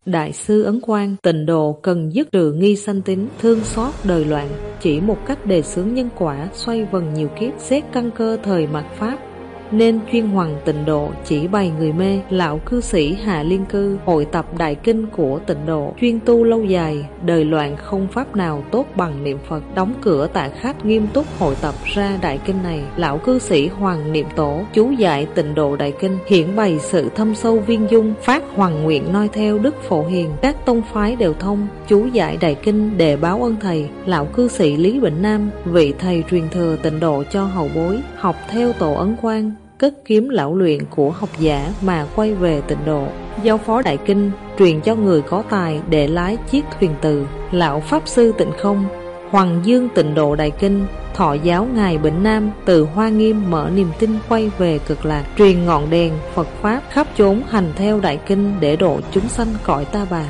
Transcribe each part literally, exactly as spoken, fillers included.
Đại sư Ấn Quang, tịnh độ cần dứt trừ nghi sanh tín, thương xót đời loạn, chỉ một cách đề xướng nhân quả, xoay vần nhiều kiếp, xét căn cơ thời mạt Pháp. Nên chuyên hoằng tịnh độ, chỉ bày người mê. Lão cư sĩ Hạ Liên Cư hội tập đại kinh của tịnh độ, chuyên tu lâu dài, đời loạn không pháp nào tốt bằng niệm Phật. Đóng cửa tạ khách, nghiêm túc hội tập ra đại kinh này. Lão cư sĩ Hoàng Niệm Tổ chú giải tịnh độ đại kinh, hiển bày sự thâm sâu viên dung, phát hoàng nguyện noi theo Đức Phổ Hiền. Các tông phái đều thông chú giải đại kinh để báo ơn thầy. Lão cư sĩ Lý Bệnh Nam, vị thầy truyền thừa tịnh độ cho hậu bối, học theo tổ Ấn Quang, cất kiếm lão luyện của học giả mà quay về tịnh độ, giao phó đại kinh, truyền cho người có tài để lái chiếc thuyền từ. Lão Pháp Sư Tịnh Không, Hoàng Dương tịnh độ đại kinh, thọ giáo Ngài Bệnh Nam, từ Hoa Nghiêm mở niềm tin quay về cực lạc, truyền ngọn đèn Phật Pháp khắp chốn hành theo đại kinh để độ chúng sanh cõi ta bà.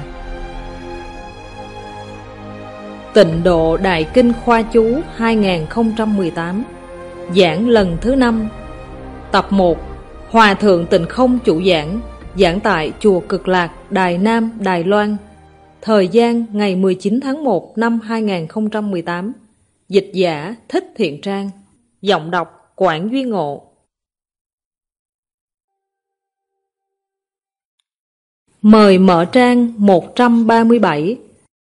Tịnh độ đại kinh khoa chú hai không một tám, giảng lần thứ năm. Tập một. Hòa thượng Tịnh Không chủ giảng, giảng tại chùa Cực Lạc, Đài Nam, Đài Loan. Thời gian ngày mười chín tháng một năm hai nghìn không trăm mười tám. Dịch giả Thích Thiện Trang. Giọng đọc Quảng Duy Ngộ. Mời mở trang một trăm ba mươi bảy.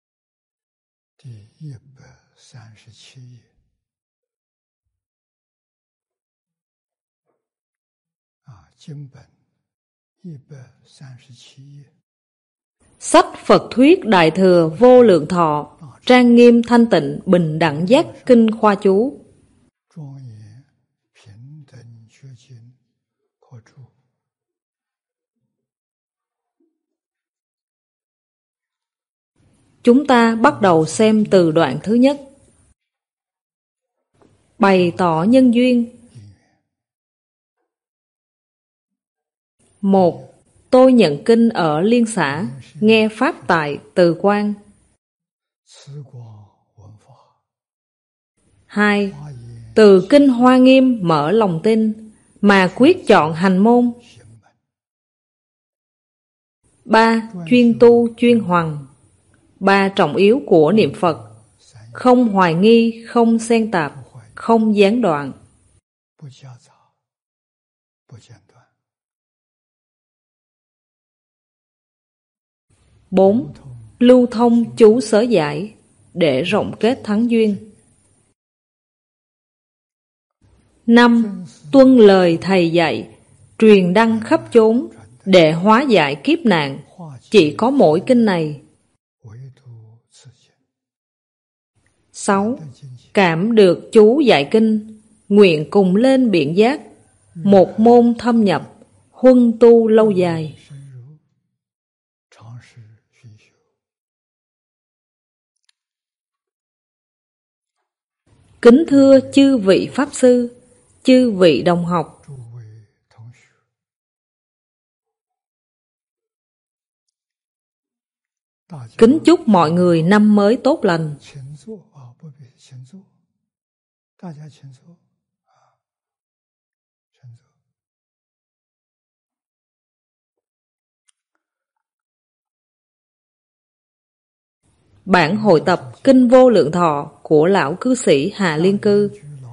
Sách Phật Thuyết Đại Thừa Vô Lượng Thọ, trang nghiêm thanh tịnh bình đẳng giác kinh khoa chú. Chúng ta bắt đầu xem từ đoạn thứ nhất. Bày tỏ nhân duyên. Một. Tôi nhận kinh ở Liên xã, nghe pháp tại Từ Quang. Hai. Từ kinh Hoa Nghiêm mở lòng tin, mà quyết chọn hành môn. Ba. Chuyên tu chuyên hoằng. Ba trọng yếu của niệm Phật: không hoài nghi, không xen tạp, không gián đoạn. Bốn. Lưu thông chú sớ giải để rộng kết thắng duyên. Năm. Tuân lời thầy dạy, truyền đăng khắp chốn để hóa giải kiếp nạn. Chỉ có mỗi kinh này. Sáu. Cảm được chú dạy kinh, nguyện cùng lên biện giác, một môn thâm nhập, huân tu lâu dài. Kính thưa chư vị Pháp Sư, chư vị đồng học, kính chúc mọi người năm mới tốt lành. Bản hội tập Kinh Vô Lượng Thọ của lão cư sĩ Hạ Liên Cư.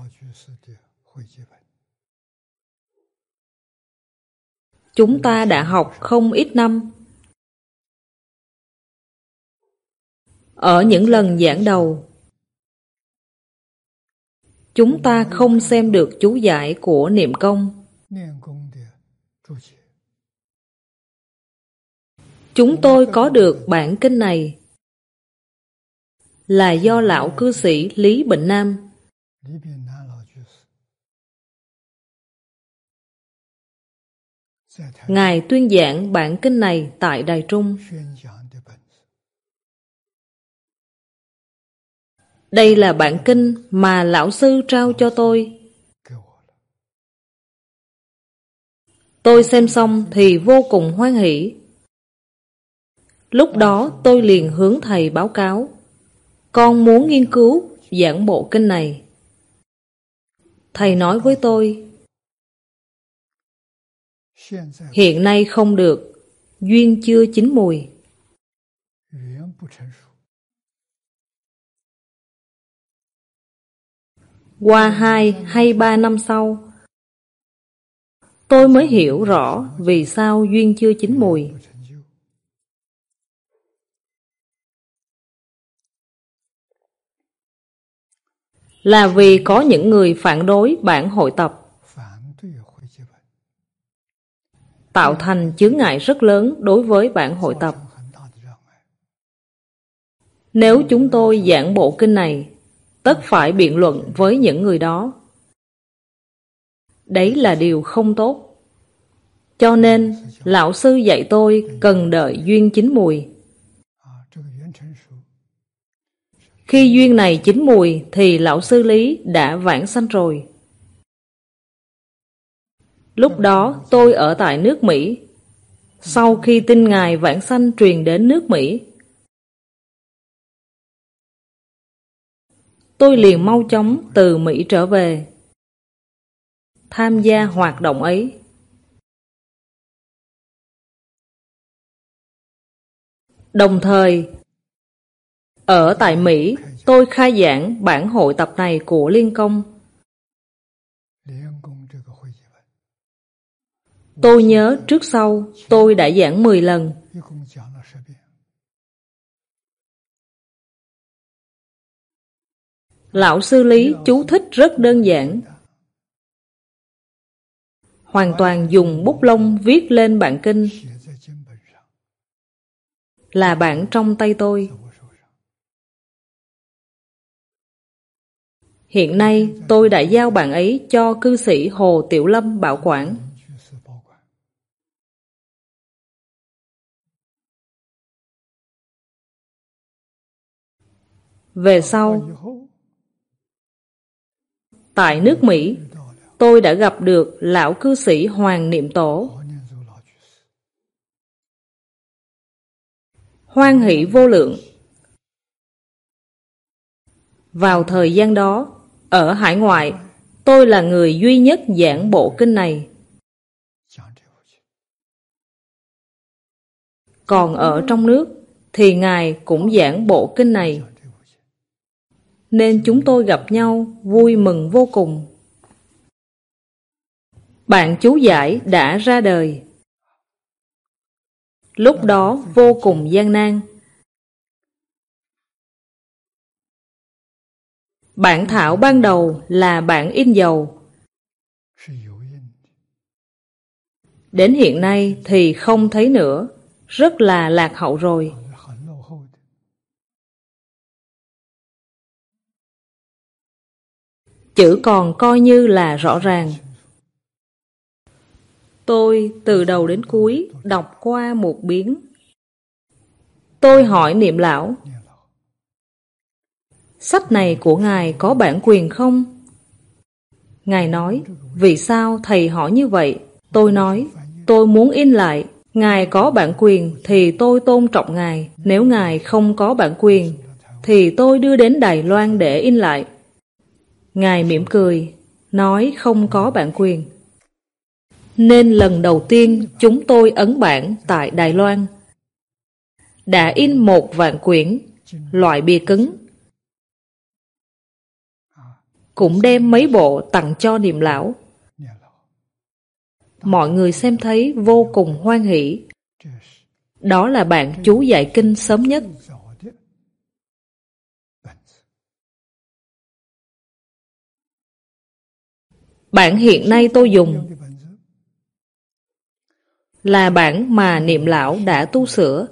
Chúng ta đã học không ít năm. Ở những lần giảng đầu, chúng ta không xem được chú giải của Niệm Công. Chúng tôi có được bản kinh này là do lão cư sĩ Lý Bệnh Nam Ngài tuyên giảng bản kinh này tại Đài Trung. Đây là bản kinh mà lão sư trao cho tôi. Tôi xem xong thì vô cùng hoan hỷ. Lúc đó tôi liền hướng thầy báo cáo, con muốn nghiên cứu giảng bộ kinh này. Thầy nói với tôi, hiện nay không được, duyên chưa chín mùi. Qua hai hay ba năm sau, tôi mới hiểu rõ vì sao duyên chưa chín mùi. Là vì có những người phản đối bản hội tập, tạo thành chướng ngại rất lớn đối với bản hội tập. Nếu chúng tôi giảng bộ kinh này, tất phải biện luận với những người đó. Đấy là điều không tốt. Cho nên, lão sư dạy tôi cần đợi duyên chín mùi. Khi duyên này chín mùi thì lão sư Lý đã vãng sanh rồi. Lúc đó tôi ở tại nước Mỹ. Sau khi tin Ngài vãng sanh truyền đến nước Mỹ, tôi liền mau chóng từ Mỹ trở về, tham gia hoạt động ấy. Đồng thời, ở tại Mỹ, tôi khai giảng bản hội tập này của Liên Công. Tôi nhớ trước sau tôi đã giảng mười lần. Lão sư Lý chú thích rất đơn giản. Hoàn toàn dùng bút lông viết lên bản kinh. Là bản trong tay tôi. Hiện nay tôi đã giao bản ấy cho cư sĩ Hồ Tiểu Lâm bảo quản. Về sau, tại nước Mỹ, tôi đã gặp được lão cư sĩ Hoàng Niệm Tổ. Hoan hỷ vô lượng. Vào thời gian đó, ở hải ngoại, tôi là người duy nhất giảng bộ kinh này. Còn ở trong nước, thì Ngài cũng giảng bộ kinh này. Nên chúng tôi gặp nhau vui mừng vô cùng. Bạn chú giải đã ra đời. Lúc đó vô cùng gian nan. Bản thảo ban đầu là bản in dầu. Đến hiện nay thì không thấy nữa, rất là lạc hậu rồi. Chữ còn coi như là rõ ràng. Tôi từ đầu đến cuối đọc qua một biến. Tôi hỏi Niệm Lão, sách này của Ngài có bản quyền không? Ngài nói, vì sao thầy hỏi như vậy? Tôi nói, tôi muốn in lại. Ngài có bản quyền thì tôi tôn trọng Ngài. Nếu Ngài không có bản quyền thì tôi đưa đến Đài Loan để in lại. Ngài mỉm cười, nói không có bản quyền. Nên lần đầu tiên chúng tôi ấn bản tại Đài Loan. Đã in một vạn quyển, loại bìa cứng. Cũng đem mấy bộ tặng cho Niệm Lão. Mọi người xem thấy vô cùng hoan hỷ. Đó là bản chú giải kinh sớm nhất. Bản hiện nay tôi dùng là bản mà Niệm Lão đã tu sửa.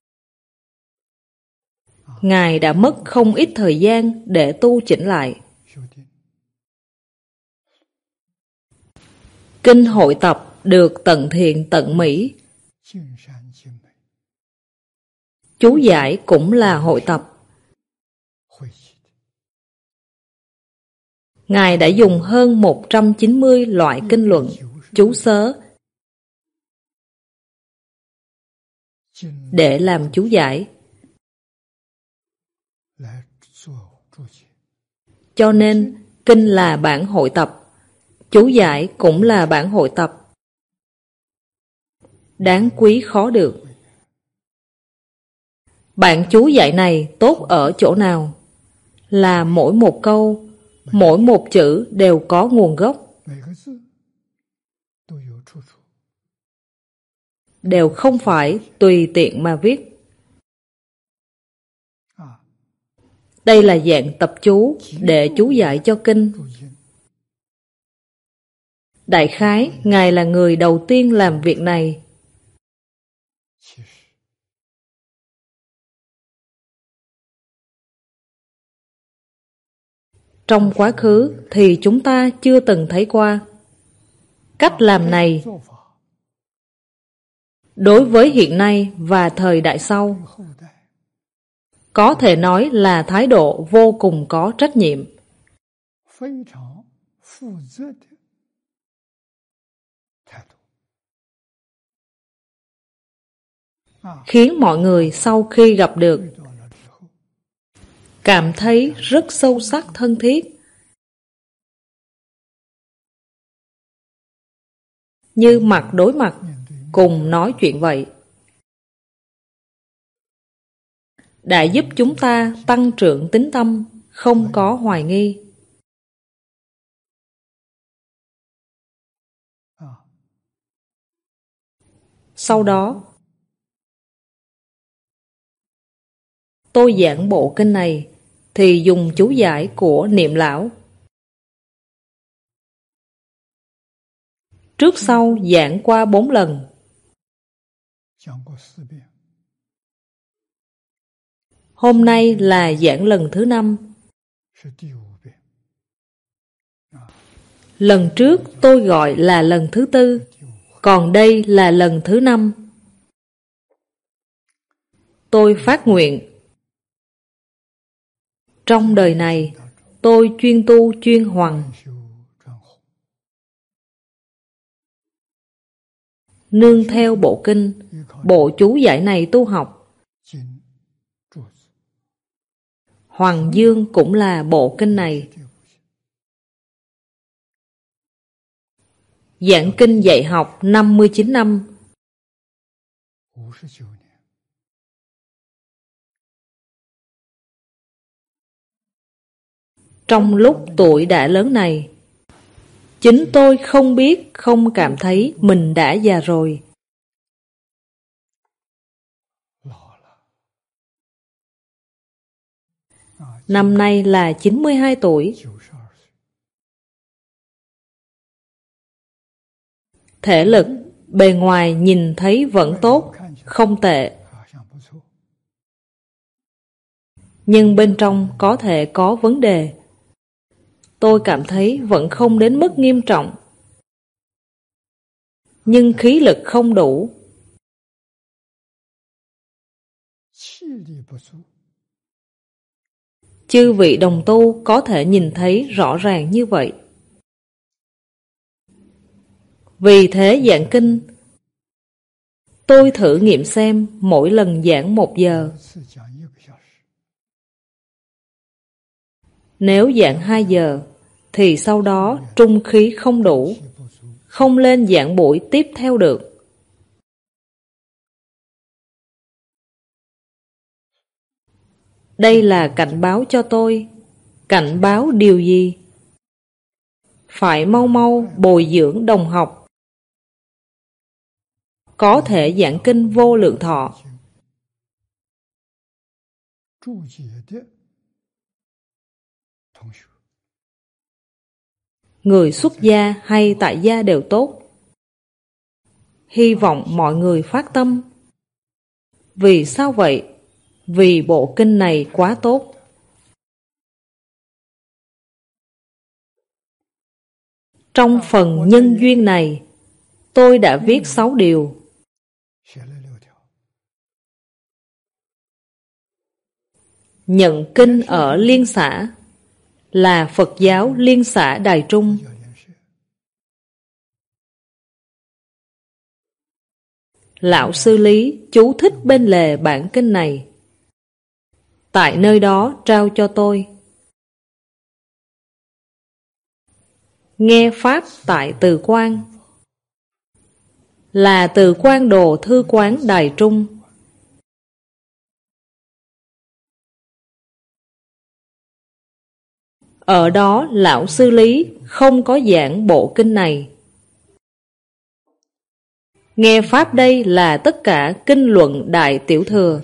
Ngài đã mất không ít thời gian để tu chỉnh lại. Kinh hội tập được tận thiện tận mỹ. Chú giải cũng là hội tập. Ngài đã dùng hơn một trăm chín mươi loại kinh luận, chú sớ để làm chú giải. Cho nên, kinh là bản hội tập, chú giải cũng là bản hội tập. Đáng quý khó được. Bạn chú dạy này tốt ở chỗ nào? Là mỗi một câu, mỗi một chữ đều có nguồn gốc, đều không phải tùy tiện mà viết. Đây là dạng tập chú để chú giải cho kinh. Đại khái, Ngài là người đầu tiên làm việc này. Trong quá khứ thì chúng ta chưa từng thấy qua. Cách làm này đối với hiện nay và thời đại sau có thể nói là thái độ vô cùng có trách nhiệm, khiến mọi người sau khi gặp được cảm thấy rất sâu sắc thân thiết, như mặt đối mặt cùng nói chuyện vậy. Đã giúp chúng ta tăng trưởng tín tâm, không có hoài nghi. Sau đó, tôi giảng bộ kinh này thì dùng chú giải của Niệm Lão. Trước sau giảng qua bốn lần. Hôm nay là giảng lần thứ năm. Lần trước tôi gọi là lần thứ tư, còn đây là lần thứ năm. Tôi phát nguyện, trong đời này tôi chuyên tu chuyên hoằng, nương theo bộ kinh, bộ chú giải này tu học. Hoàng Dương cũng là bộ kinh này. Giảng kinh dạy học năm mươi chín năm. Trong lúc tuổi đã lớn này, chính tôi không biết, không cảm thấy mình đã già rồi. Năm nay là chín mươi hai tuổi. Thể lực, bề ngoài nhìn thấy vẫn tốt, không tệ. Nhưng bên trong có thể có vấn đề. Tôi cảm thấy vẫn không đến mức nghiêm trọng. Nhưng khí lực không đủ. Chư vị đồng tu có thể nhìn thấy rõ ràng như vậy. Vì thế giảng kinh, tôi thử nghiệm xem mỗi lần giảng một giờ. Nếu giảng hai giờ, thì sau đó trung khí không đủ, không lên giảng buổi tiếp theo được. Đây là cảnh báo cho tôi. Cảnh báo điều gì? Phải mau mau bồi dưỡng đồng học, có thể giảng kinh vô lượng thọ. Người xuất gia hay tại gia đều tốt. Hy vọng mọi người phát tâm. Vì sao vậy? Vì bộ kinh này quá tốt. Trong phần nhân duyên này, tôi đã viết sáu điều. Nhận kinh ở Liên xã, là Phật giáo Liên xã Đài Trung. Lão sư Lý chú thích bên lề bản kinh này. Tại nơi đó trao cho tôi. Nghe Pháp tại Từ Quang, là Từ Quang Đồ Thư Quán Đài Trung. Ở đó lão sư Lý không có giảng bộ kinh này. Nghe pháp đây là tất cả kinh luận Đại Tiểu Thừa.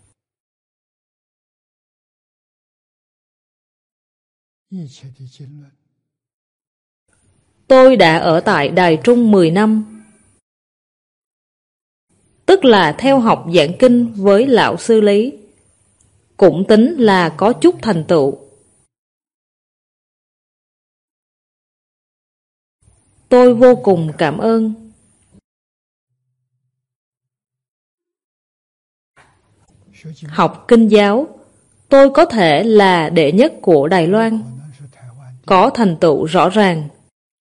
Tôi đã ở tại Đài Trung mười năm, tức là theo học giảng kinh với lão sư Lý, cũng tính là có chút thành tựu. Tôi vô cùng cảm ơn. Học kinh giáo, tôi có thể là đệ nhất của Đài Loan, có thành tựu rõ ràng.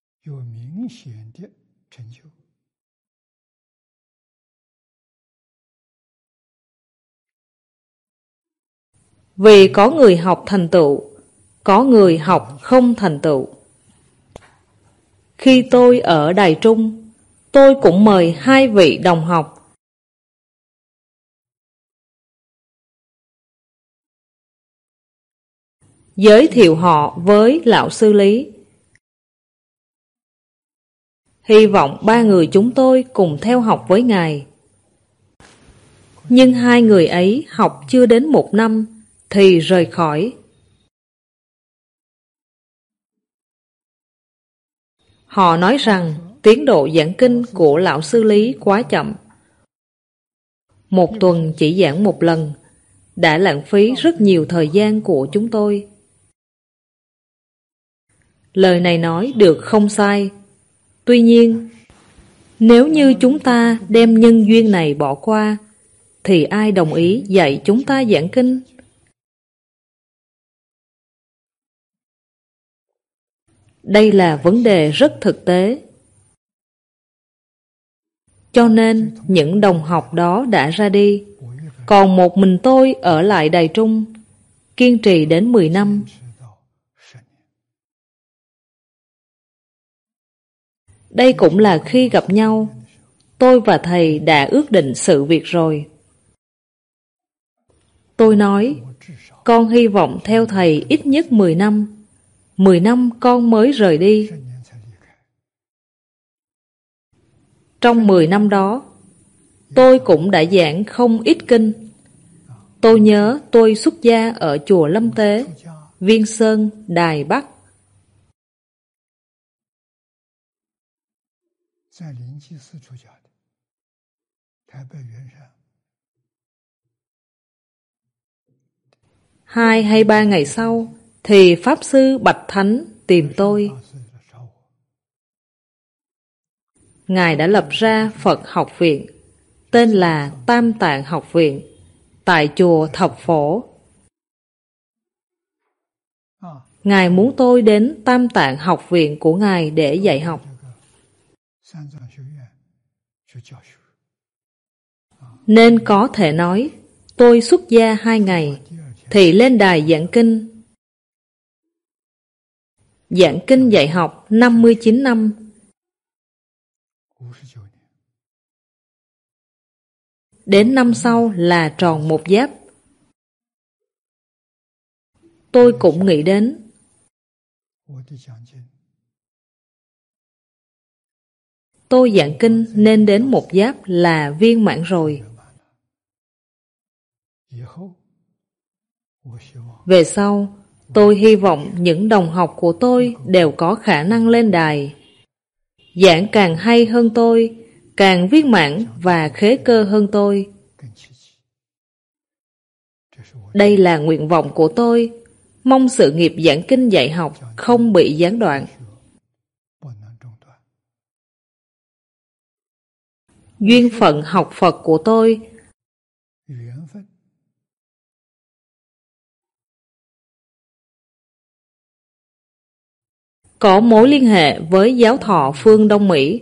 Vì có người học thành tựu, có người học không thành tựu. Khi tôi ở Đài Trung, tôi cũng mời hai vị đồng học. Giới thiệu họ với lão sư Lý. Hy vọng ba người chúng tôi cùng theo học với ngài. Nhưng hai người ấy học chưa đến một năm thì rời khỏi. Họ nói rằng tiến độ giảng kinh của lão sư Lý quá chậm. Một tuần chỉ giảng một lần, đã lãng phí rất nhiều thời gian của chúng tôi. Lời này nói được không sai. Tuy nhiên, nếu như chúng ta đem nhân duyên này bỏ qua, thì ai đồng ý dạy chúng ta giảng kinh? Đây là vấn đề rất thực tế. Cho nên những đồng học đó đã ra đi, còn một mình tôi ở lại Đài Trung, kiên trì đến mười năm. Đây cũng là khi gặp nhau, tôi và thầy đã ước định sự việc rồi. Tôi nói, con hy vọng theo thầy ít nhất mười năm. Mười năm con mới rời đi. Trong mười năm đó, tôi cũng đã giảng không ít kinh. Tôi nhớ tôi xuất gia ở chùa Lâm Tế, Viên Sơn, Đài Bắc. Hai hay ba ngày sau, thì Pháp Sư Bạch Thánh tìm tôi. Ngài đã lập ra Phật học viện, tên là Tam Tạng học viện, tại chùa Thập Phổ. Ngài muốn tôi đến Tam Tạng học viện của Ngài để dạy học. Nên có thể nói, tôi xuất gia hai ngày, thì lên đài giảng kinh. Giảng kinh dạy học năm mươi chín năm. Đến năm sau là tròn một giáp. Tôi cũng nghĩ đến, tôi giảng kinh nên đến một giáp là viên mãn rồi. Về sau, tôi hy vọng những đồng học của tôi đều có khả năng lên đài. Giảng càng hay hơn tôi, càng viên mãn và khế cơ hơn tôi. Đây là nguyện vọng của tôi, mong sự nghiệp giảng kinh dạy học không bị gián đoạn. Duyên phận học Phật của tôi có mối liên hệ với giáo thọ phương Đông Mỹ.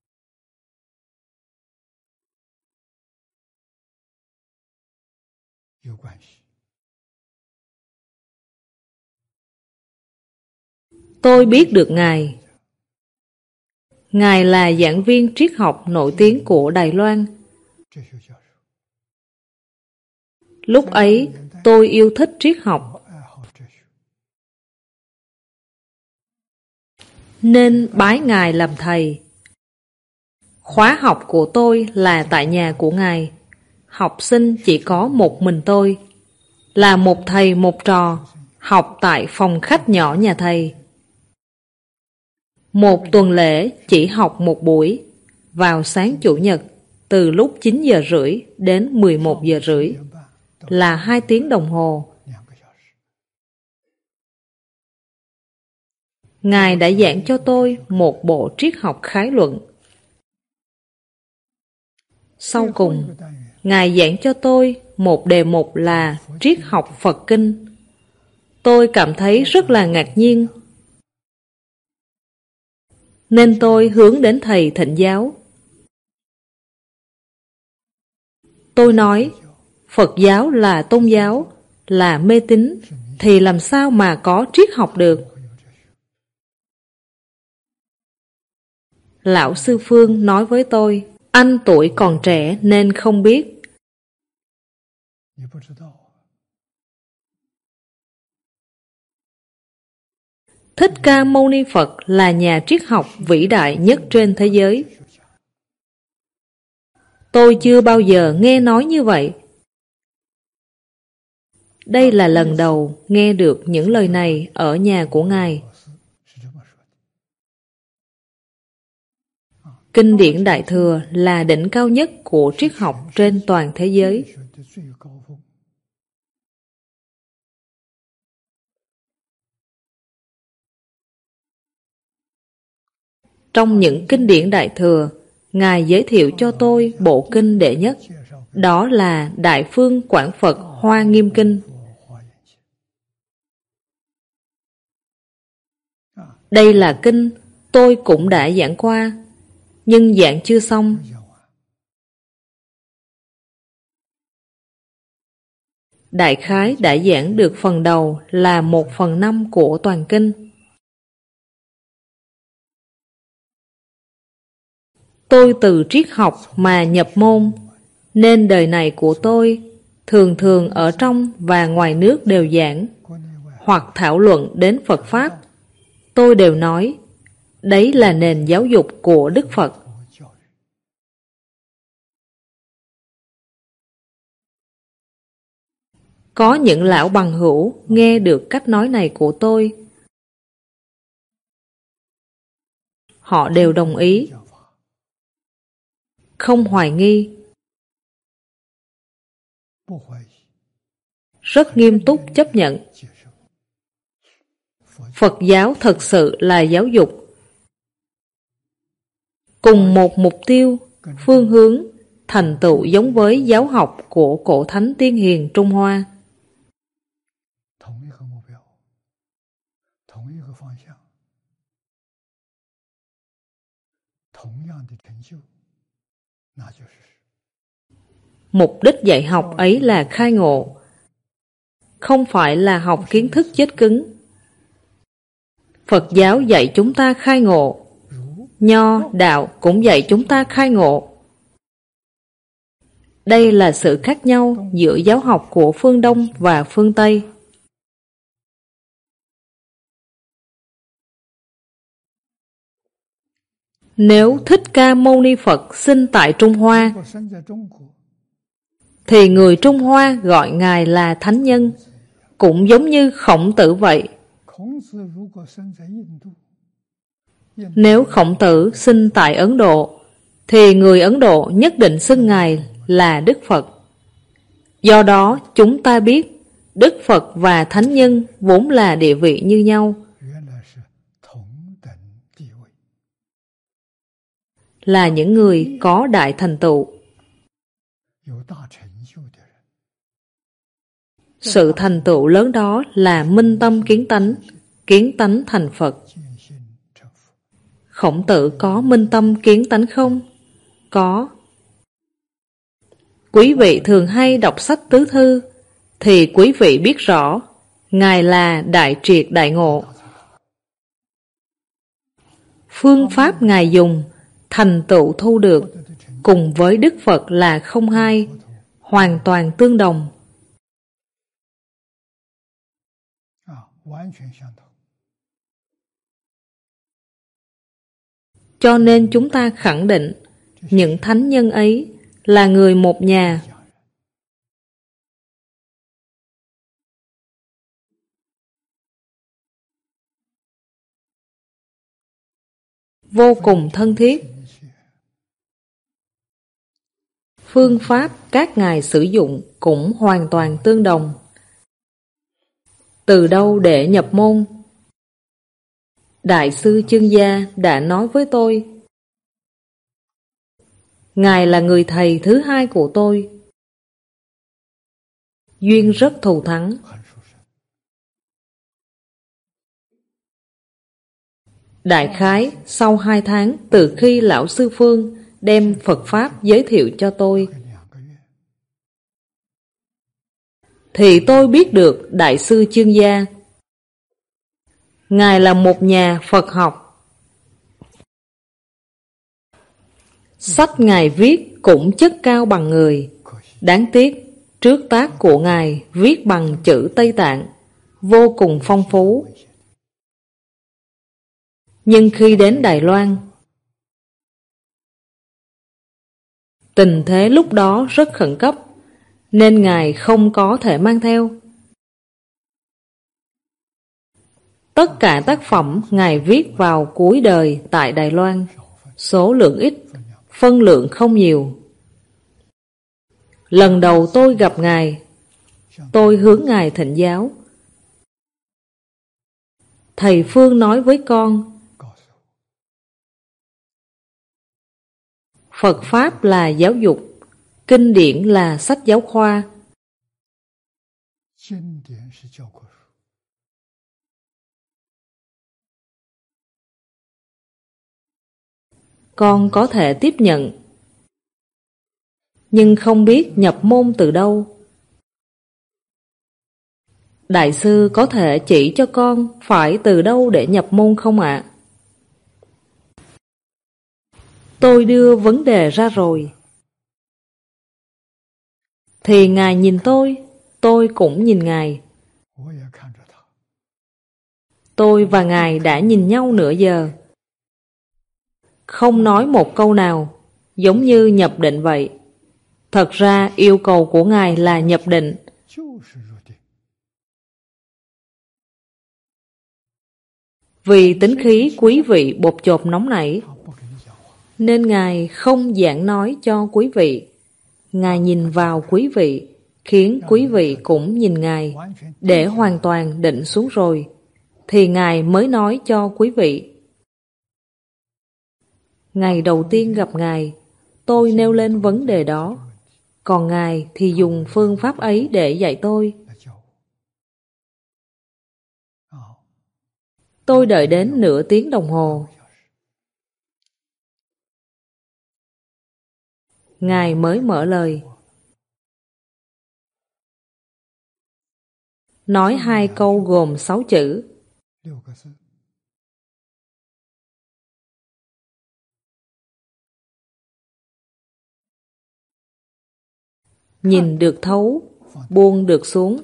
Tôi biết được Ngài. Ngài là giảng viên triết học nổi tiếng của Đài Loan. Lúc ấy, tôi yêu thích triết học. nên bái Ngài làm thầy. Khóa học của tôi là tại nhà của Ngài. Học sinh chỉ có một mình tôi, là một thầy một trò, học tại phòng khách nhỏ nhà thầy. Một tuần lễ chỉ học một buổi, vào sáng Chủ nhật, từ lúc chín giờ rưỡi đến mười một giờ rưỡi, là hai tiếng đồng hồ. Ngài đã giảng cho tôi một bộ triết học khái luận. Sau cùng, Ngài giảng cho tôi một đề mục là triết học Phật Kinh. Tôi cảm thấy rất là ngạc nhiên, nên tôi hướng đến thầy thỉnh giáo. Tôi nói, Phật giáo là tôn giáo, là mê tín, thì làm sao mà có triết học được? Lão Sư Phương nói với tôi, anh tuổi còn trẻ nên không biết. Thích Ca Mâu Ni Phật là nhà triết học vĩ đại nhất trên thế giới. Tôi chưa bao giờ nghe nói như vậy. Đây là lần đầu nghe được những lời này ở nhà của Ngài. Kinh điển Đại Thừa là đỉnh cao nhất của triết học trên toàn thế giới. Trong những kinh điển Đại Thừa, Ngài giới thiệu cho tôi bộ kinh đệ nhất, đó là Đại Phương Quảng Phật Hoa Nghiêm Kinh. Đây là kinh tôi cũng đã giảng qua, nhưng giảng chưa xong. Đại khái đã giảng được phần đầu là một phần năm của toàn kinh. Tôi từ triết học mà nhập môn, nên đời này của tôi thường thường ở trong và ngoài nước đều giảng, hoặc thảo luận đến Phật Pháp. Tôi đều nói, đấy là nền giáo dục của Đức Phật. Có những lão bằng hữu nghe được cách nói này của tôi. Họ đều đồng ý, không hoài nghi, rất nghiêm túc chấp nhận. Phật giáo thật sự là giáo dục, cùng một mục tiêu, phương hướng, thành tựu giống với giáo học của cổ thánh tiên hiền Trung Hoa. Mục đích dạy học ấy là khai ngộ, không phải là học kiến thức chết cứng. Phật giáo dạy chúng ta khai ngộ, Nho, Đạo cũng dạy chúng ta khai ngộ. Đây là sự khác nhau giữa giáo học của phương Đông và phương Tây. Nếu Thích Ca Mâu Ni Phật sinh tại Trung Hoa, thì người Trung Hoa gọi Ngài là Thánh Nhân, cũng giống như Khổng Tử vậy. Nếu Khổng Tử sinh tại Ấn Độ, thì người Ấn Độ nhất định xưng Ngài là Đức Phật. Do đó chúng ta biết Đức Phật và Thánh Nhân vốn là địa vị như nhau, là những người có đại thành tựu. Sự thành tựu lớn đó là minh tâm kiến tánh, kiến tánh thành Phật. Khổng Tử có minh tâm kiến tánh không? Có. Quý vị thường hay đọc sách tứ thư, thì quý vị biết rõ, Ngài là đại triệt đại ngộ. Phương pháp Ngài dùng, thành tựu thu được, cùng với Đức Phật là không hai, hoàn toàn tương đồng. Cho nên chúng ta khẳng định những thánh nhân ấy là người một nhà. Vô cùng thân thiết. Phương pháp các ngài sử dụng cũng hoàn toàn tương đồng. Từ đâu để nhập môn? Đại sư Chương Gia đã nói với tôi, Ngài là người thầy thứ hai của tôi. Duyên rất thù thắng. Đại khái sau hai tháng từ khi lão sư Phương đem Phật Pháp giới thiệu cho tôi, thì tôi biết được Đại sư Chương Gia. Ngài là một nhà Phật học. Sách Ngài viết cũng chất cao bằng người. Đáng tiếc, trước tác của Ngài viết bằng chữ Tây Tạng, vô cùng phong phú. Nhưng khi đến Đài Loan, tình thế lúc đó rất khẩn cấp, nên Ngài không có thể mang theo. Tất cả tác phẩm Ngài viết vào cuối đời tại Đài Loan, số lượng ít, phân lượng không nhiều. Lần đầu tôi gặp Ngài, tôi hướng Ngài thỉnh giáo. Thầy Phương nói với con, Phật Pháp là giáo dục, kinh điển là sách giáo khoa. Con có thể tiếp nhận, nhưng không biết nhập môn từ đâu. Đại sư có thể chỉ cho con phải từ đâu để nhập môn không ạ? Tôi đưa vấn đề ra rồi. Thì Ngài nhìn tôi, tôi cũng nhìn Ngài. Tôi và Ngài đã nhìn nhau nửa giờ. Không nói một câu nào, giống như nhập định vậy. Thật ra yêu cầu của Ngài là nhập định. Vì tính khí quý vị bột chộp nóng nảy, nên Ngài không giảng nói cho quý vị. Ngài nhìn vào quý vị, khiến quý vị cũng nhìn Ngài, để hoàn toàn định xuống rồi, thì Ngài mới nói cho quý vị. Ngày đầu tiên gặp Ngài, tôi nêu lên vấn đề đó, còn Ngài thì dùng phương pháp ấy để dạy tôi. Tôi đợi đến nửa tiếng đồng hồ. Ngài mới mở lời. Nói hai câu gồm sáu chữ. Nhìn được thấu, buông được xuống.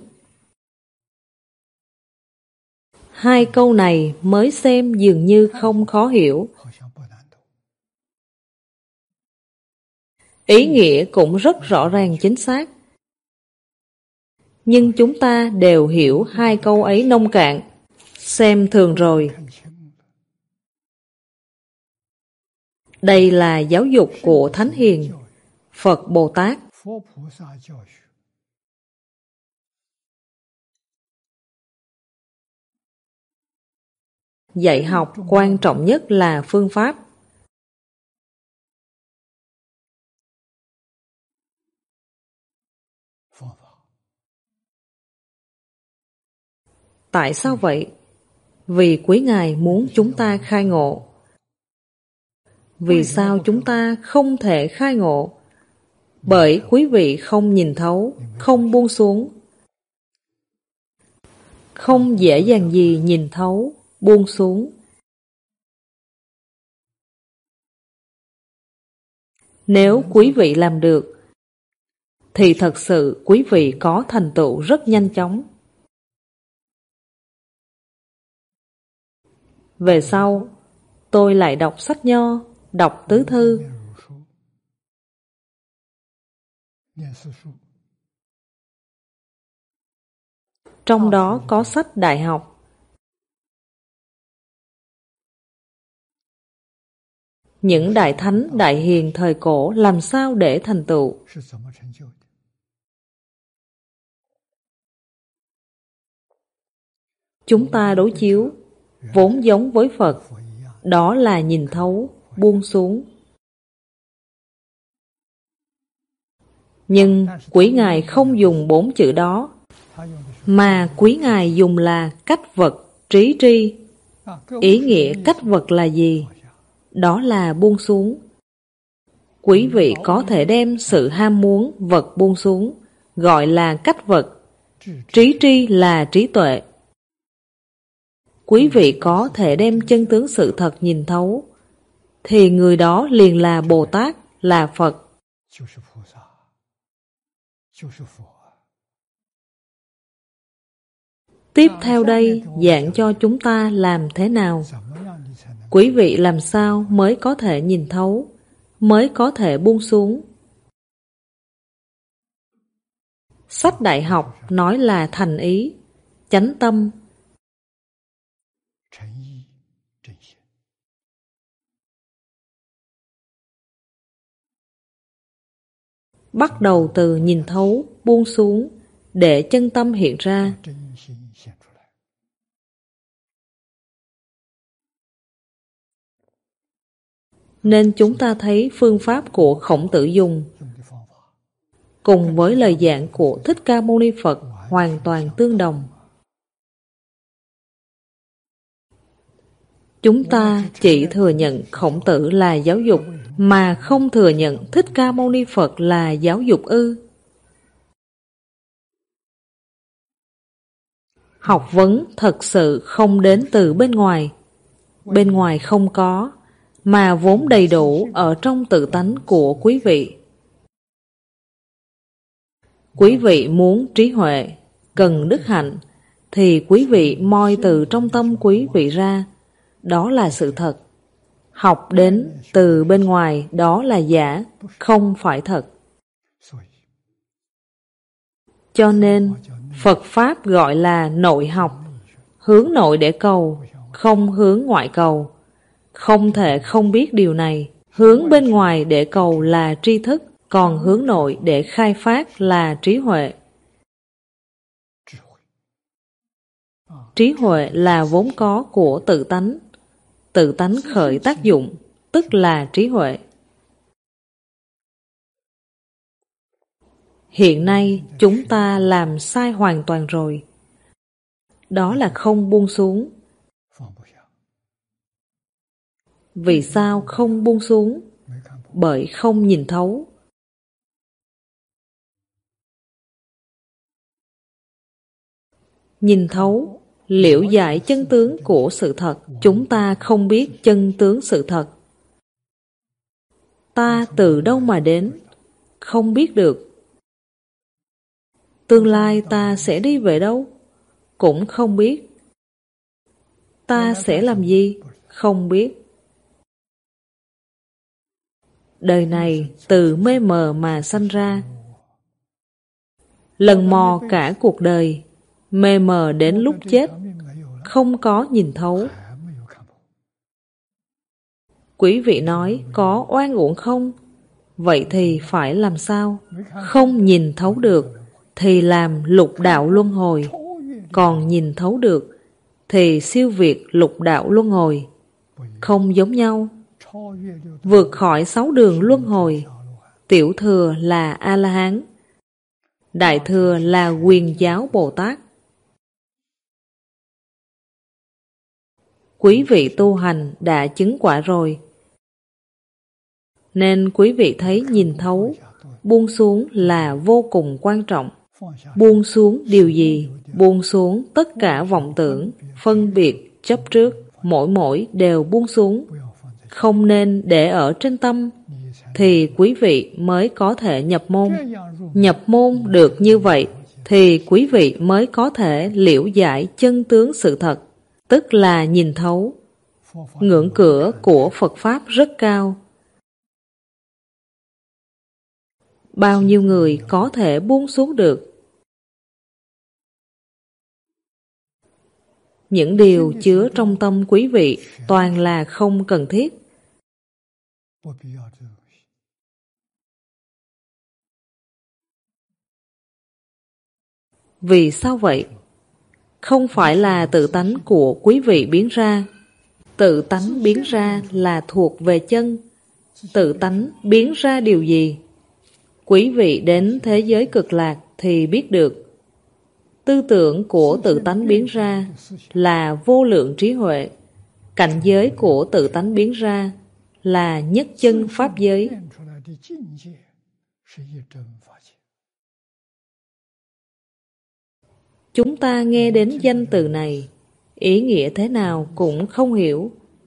Hai câu này mới xem dường như không khó hiểu. Ý nghĩa cũng rất rõ ràng chính xác. Nhưng chúng ta đều hiểu hai câu ấy nông cạn, xem thường rồi. Đây là giáo dục của Thánh Hiền, Phật Bồ Tát. Dạy học quan trọng nhất là phương pháp. Tại sao vậy? Vì quý Ngài muốn chúng ta khai ngộ. Vì sao chúng ta không thể khai ngộ? Bởi quý vị không nhìn thấu, không buông xuống. Không dễ dàng gì nhìn thấu, buông xuống. Nếu quý vị làm được, thì thật sự quý vị có thành tựu rất nhanh chóng. Về sau, tôi lại đọc sách nho, đọc tứ thư. Trong đó có sách đại học. Những đại thánh, đại hiền thời cổ làm sao để thành tựu? Chúng ta đối chiếu, vốn giống với Phật, đó là nhìn thấu, buông xuống. Nhưng quý Ngài không dùng bốn chữ đó, mà quý Ngài dùng là cách vật, trí tri. Ý nghĩa cách vật là gì? Đó là buông xuống. Quý vị có thể đem sự ham muốn vật buông xuống, gọi là cách vật. Trí tri là trí tuệ. Quý vị có thể đem chân tướng sự thật nhìn thấu, thì người đó liền là Bồ Tát, là Phật. Tiếp theo đây, giảng cho chúng ta làm thế nào? Quý vị làm sao mới có thể nhìn thấu, mới có thể buông xuống? Sách đại học nói là thành ý, chánh tâm. Bắt đầu từ nhìn thấu, buông xuống, để chân tâm hiện ra. Nên chúng ta thấy phương pháp của Khổng Tử dùng cùng với lời giảng của Thích Ca Mâu Ni Phật hoàn toàn tương đồng. Chúng ta chỉ thừa nhận Khổng Tử là giáo dục, mà không thừa nhận Thích Ca Mâu Ni Phật là giáo dục ư? Học vấn thật sự không đến từ bên ngoài. Bên ngoài không có, mà vốn đầy đủ ở trong tự tánh của quý vị. Quý vị muốn trí huệ, cần đức hạnh, thì quý vị moi từ trong tâm quý vị ra. Đó là sự thật. Học đến từ bên ngoài, đó là giả, không phải thật. Cho nên, Phật Pháp gọi là nội học, hướng nội để cầu, không hướng ngoại cầu. Không thể không biết điều này. Hướng bên ngoài để cầu là tri thức, còn hướng nội để khai phát là trí huệ. Trí huệ là vốn có của tự tánh. Tự tánh khởi tác dụng, tức là trí huệ. Hiện nay chúng ta làm sai hoàn toàn rồi. Đó là không buông xuống. Vì sao không buông xuống? Bởi không nhìn thấu. Nhìn thấu, liễu giải chân tướng của sự thật. Chúng ta không biết chân tướng sự thật. Ta từ đâu mà đến? Không biết được. Tương lai ta sẽ đi về đâu? Cũng không biết. Ta sẽ làm gì? Không biết. Đời này từ mê mờ mà sanh ra. Lần mò cả cuộc đời, mê mờ đến lúc chết, không có nhìn thấu. Quý vị nói có oan uổng không? Vậy thì phải làm sao? Không nhìn thấu được thì làm lục đạo luân hồi, còn nhìn thấu được thì siêu việt lục đạo luân hồi. Không giống nhau. Vượt khỏi sáu đường luân hồi, tiểu thừa là A-la-hán, đại thừa là Quyền Giáo Bồ Tát. Quý vị tu hành đã chứng quả rồi, nên quý vị thấy nhìn thấu, buông xuống là vô cùng quan trọng. Buông xuống điều gì? Buông xuống tất cả vọng tưởng, phân biệt, chấp trước, mỗi mỗi đều buông xuống. Không nên để ở trên tâm, thì quý vị mới có thể nhập môn. Nhập môn được như vậy, thì quý vị mới có thể liễu giải chân tướng sự thật, tức là nhìn thấu. Ngưỡng cửa của Phật Pháp rất cao. Bao nhiêu người có thể buông xuống được? Những điều chứa trong tâm quý vị toàn là không cần thiết. Vì sao vậy? Không phải là tự tánh của quý vị biến ra. Tự tánh biến ra là thuộc về chân. Tự tánh biến ra điều gì? Quý vị đến thế giới cực lạc thì biết được. Tư tưởng của tự tánh biến ra là vô lượng trí huệ. Cảnh giới của tự tánh biến ra là nhất chân pháp giới. Chúng ta nghe đến danh từ này, ý nghĩa thế nào cũng không hiểu.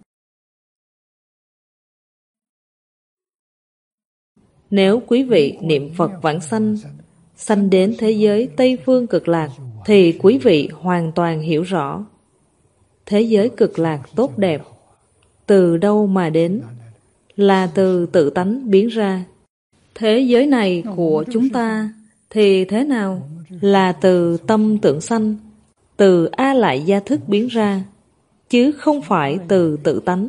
Nếu quý vị niệm Phật vãng sanh, sanh đến thế giới Tây Phương cực lạc, thì quý vị hoàn toàn hiểu rõ. Thế giới cực lạc tốt đẹp, từ đâu mà đến? Là từ tự tánh biến ra. Thế giới này của chúng ta thì thế nào? Là từ tâm tưởng sanh, từ A Lại Gia thức biến ra, chứ không phải từ tự tánh.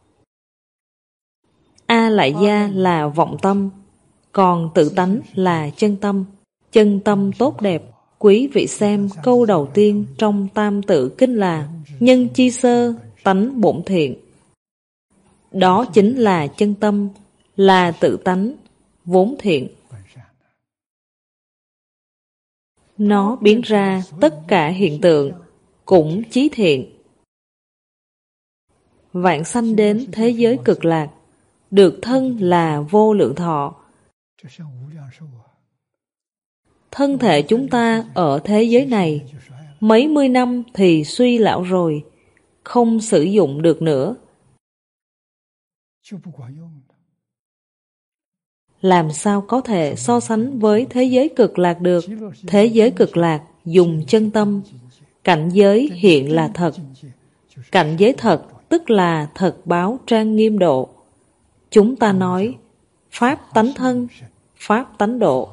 A Lại Gia là vọng tâm, còn tự tánh là chân tâm. Chân tâm tốt đẹp. Quý vị xem câu đầu tiên trong Tam Tự Kinh là nhân chi sơ, tánh bổn thiện. Đó chính là chân tâm, là tự tánh, vốn thiện. Nó biến ra tất cả hiện tượng, cũng chí thiện. Vãng sanh đến thế giới cực lạc, được thân là vô lượng thọ. Thân thể chúng ta ở thế giới này, mấy mươi năm thì suy lão rồi, không sử dụng được nữa. Làm sao có thể so sánh với thế giới cực lạc được? Thế giới cực lạc dùng chân tâm. Cảnh giới hiện là thật. Cảnh giới thật tức là thật báo trang nghiêm độ. Chúng ta nói Pháp tánh thân, Pháp tánh độ.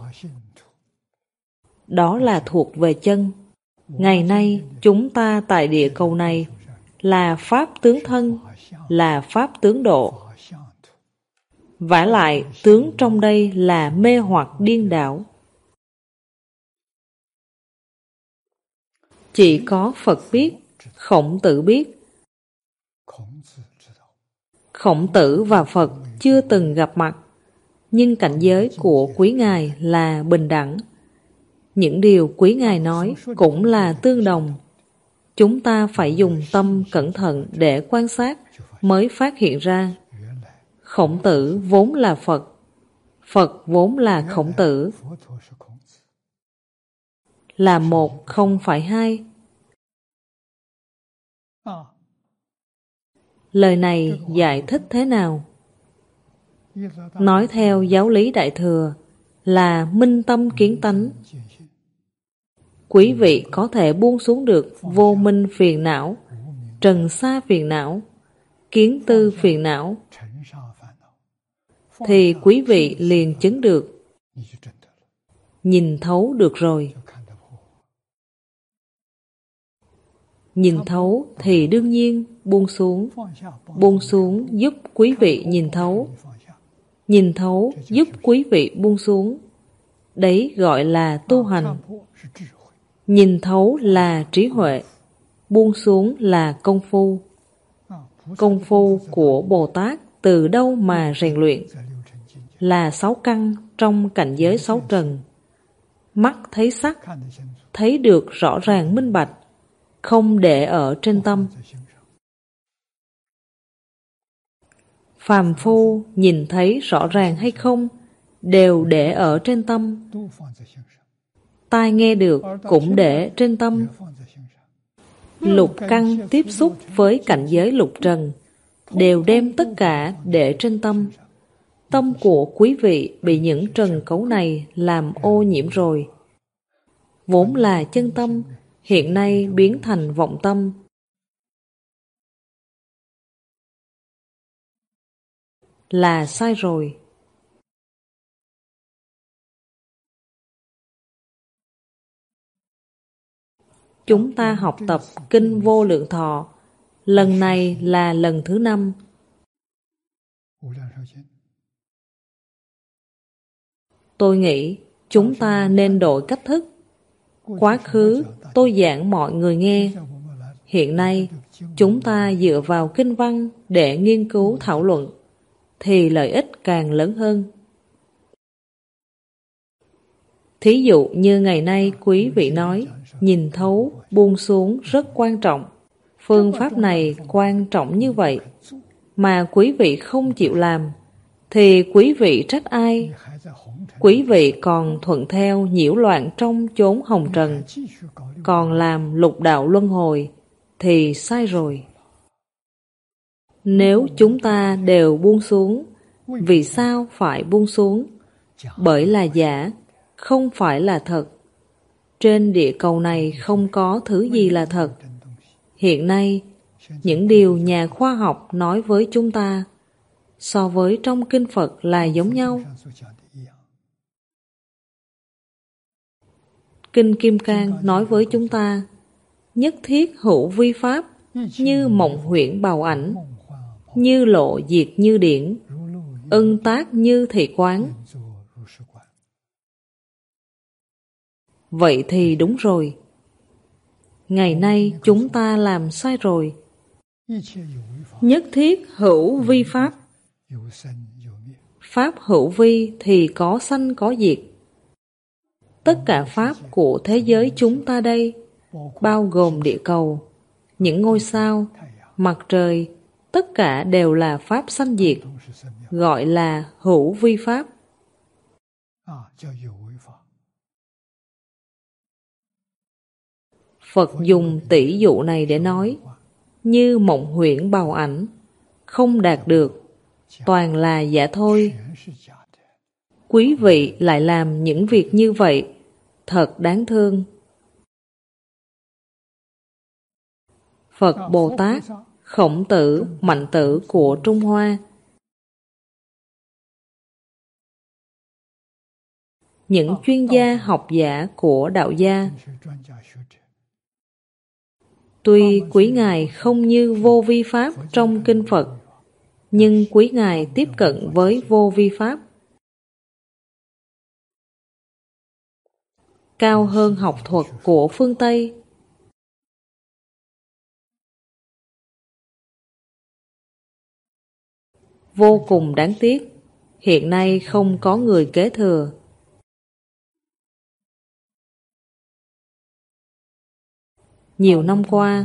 Đó là thuộc về chân. Ngày nay chúng ta tại địa cầu này là Pháp tướng thân, là Pháp tướng độ. Vả lại tướng trong đây là mê hoặc điên đảo. Chỉ có Phật biết, Khổng Tử biết. Khổng Tử và Phật chưa từng gặp mặt, nhưng cảnh giới của quý ngài là bình đẳng. Những điều quý ngài nói cũng là tương đồng. Chúng ta phải dùng tâm cẩn thận để quan sát mới phát hiện ra. Khổng Tử vốn là Phật, Phật vốn là Khổng Tử. Là một không phải hai. Lời này giải thích thế nào? Nói theo giáo lý Đại Thừa là minh tâm kiến tánh. Quý vị có thể buông xuống được vô minh phiền não, trần sa phiền não, kiến tư phiền não, thì quý vị liền chứng được. Nhìn thấu được rồi. Nhìn thấu thì đương nhiên buông xuống. Buông xuống giúp quý vị nhìn thấu. Nhìn thấu giúp quý vị buông xuống. Đấy gọi là tu hành. Nhìn thấu là trí huệ. Buông xuống là công phu. Công phu của Bồ Tát từ đâu mà rèn luyện? Là sáu căn trong cảnh giới sáu trần. Mắt thấy sắc, thấy được rõ ràng minh bạch, không để ở trên tâm. Phàm phu nhìn thấy rõ ràng hay không, đều để ở trên tâm. Tai nghe được cũng để trên tâm. Lục căn tiếp xúc với cảnh giới lục trần, đều đem tất cả để trên tâm. Tâm của quý vị bị những trần cấu này làm ô nhiễm rồi. Vốn là chân tâm, hiện nay biến thành vọng tâm. là sai rồi. Chúng ta học tập Kinh Vô Lượng Thọ, lần này là lần thứ năm. Tôi nghĩ chúng ta nên đổi cách thức. Quá khứ tôi giảng mọi người nghe. Hiện nay chúng ta dựa vào kinh văn để nghiên cứu thảo luận, thì lợi ích càng lớn hơn. Thí dụ như ngày nay quý vị nói, nhìn thấu, buông xuống rất quan trọng. Phương pháp này quan trọng như vậy, mà quý vị không chịu làm, thì quý vị trách ai? Quý vị còn thuận theo nhiễu loạn trong chốn hồng trần, còn làm lục đạo luân hồi, thì sai rồi. Nếu chúng ta đều buông xuống, vì sao phải buông xuống? Bởi là giả, không phải là thật. Trên địa cầu này không có thứ gì là thật. Hiện nay, những điều nhà khoa học nói với chúng ta, so với trong kinh Phật là giống nhau. Kinh Kim Cang nói với chúng ta, nhất thiết hữu vi pháp, như mộng huyễn bào ảnh, như lộ diệt như điển, ưng tác như thị quán. Vậy thì đúng rồi. Ngày nay chúng ta làm sai rồi. Nhất thiết hữu vi pháp. Pháp hữu vi thì có sanh có diệt. Tất cả pháp của thế giới chúng ta đây, bao gồm địa cầu, những ngôi sao, mặt trời, tất cả đều là pháp sanh diệt, gọi là hữu vi pháp. Phật dùng tỷ dụ này để nói, như mộng huyễn bào ảnh, không đạt được, toàn là giả thôi. Quý vị lại làm những việc như vậy, thật đáng thương. Phật Bồ Tát, Khổng Tử, Mạnh Tử của Trung Hoa. Những chuyên gia học giả của đạo gia. Tuy quý ngài không như vô vi pháp trong kinh Phật, nhưng quý ngài tiếp cận với vô vi pháp, cao hơn học thuật của phương Tây. Vô cùng đáng tiếc, hiện nay không có người kế thừa. Nhiều năm qua,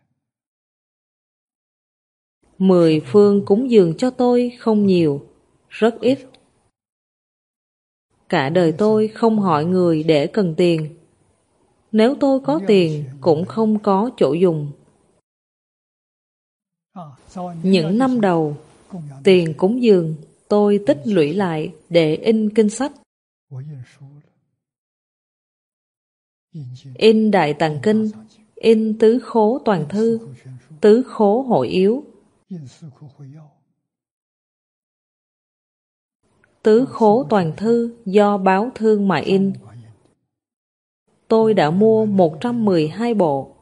mười phương cúng dường cho tôi không nhiều, rất ít. Cả đời tôi không hỏi người để cần tiền. Nếu tôi có tiền cũng không có chỗ dùng. Những năm đầu, tiền cúng dường tôi tích lũy lại để in kinh sách. In Đại Tạng Kinh, in Tứ Khố Toàn Thư, Tứ Khố Hội Yếu. Tứ Khố Toàn Thư do Báo Thương mà in. Tôi đã mua một trăm mười hai bộ.